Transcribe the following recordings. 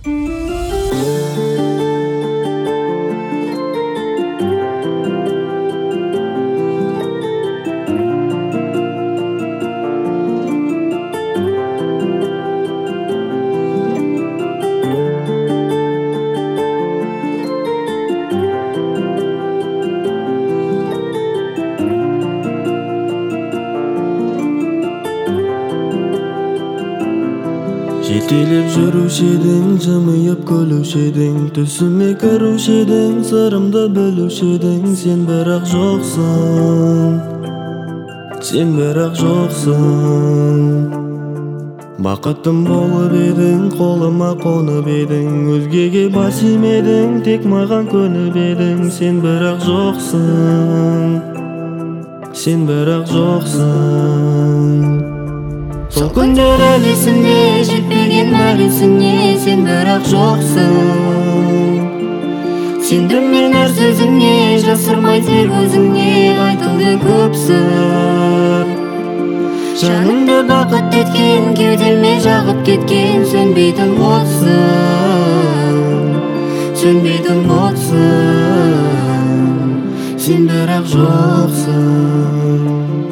Жетелеп жүруші едің, жымиып күлуші едің, түсіме кіруші едің, сырымды білуші едің. Сен бірақ жоқсың, сен бірақ жоқсың. Бақытым болып едің, қолыма қонып едің, өзгеге бас имедің, тек маған көніп едің. Сен бірақ жоқсың, сен бірақ жоқсың. Сол күндер әлі есімде, жетпеген әлі есіңе, сен бірақ жоқсың. Сендім мен әр сөзіңе, жасырмай тек өзіңе, айтылды көп сыр. Жанымды бақыт еткен, кеудеме жағып кеткен, сөнбейтін отсың, сөнбейтін отсың. Сен бірақ жоқсың.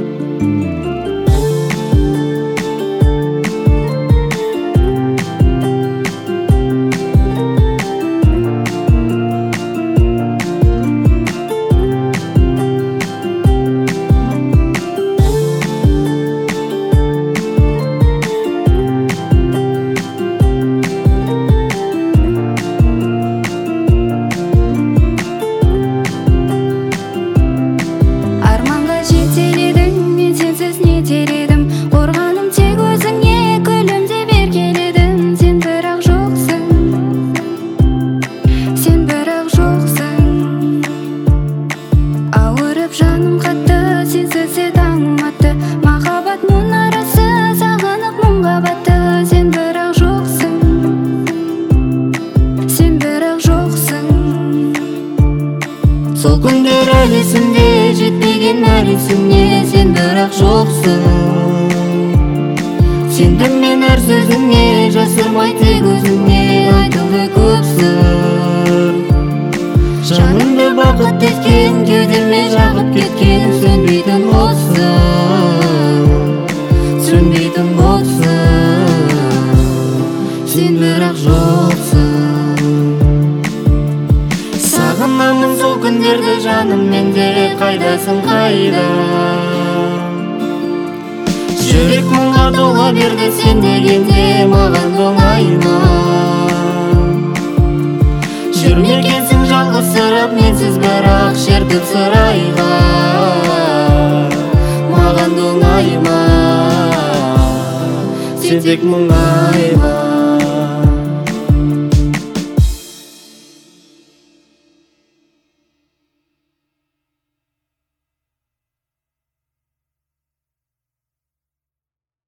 Жаным қатты, сенсіз де таңым атты, махаббат мұнарасы сағынып мұңға батты. Сен бірақ жоқсың, сен бірақ жоқсың. Сол күндер әлі есімде, жетпеген әлі есіңе, сен бірақ жоқсың. Сендім мен әр сөзіңе, жасырмай тек өзіңе, айтылды көп сыр. Жанымды бақыт еткен, кеудеме жағып кеткен, сөнбейтін отсың, сөнбейтін отсың. Сен бірақ жоқсың. Сағынамын сол күндерді жаным, менде қайдасың, қайда? Жүрек мұңға тола берді, сен дегенде маған оңайма. Жүрмекенсің жалғыз сырып, менсіз бірақ шертіп сырайға. Маған оңайма, сен тек мұңайма.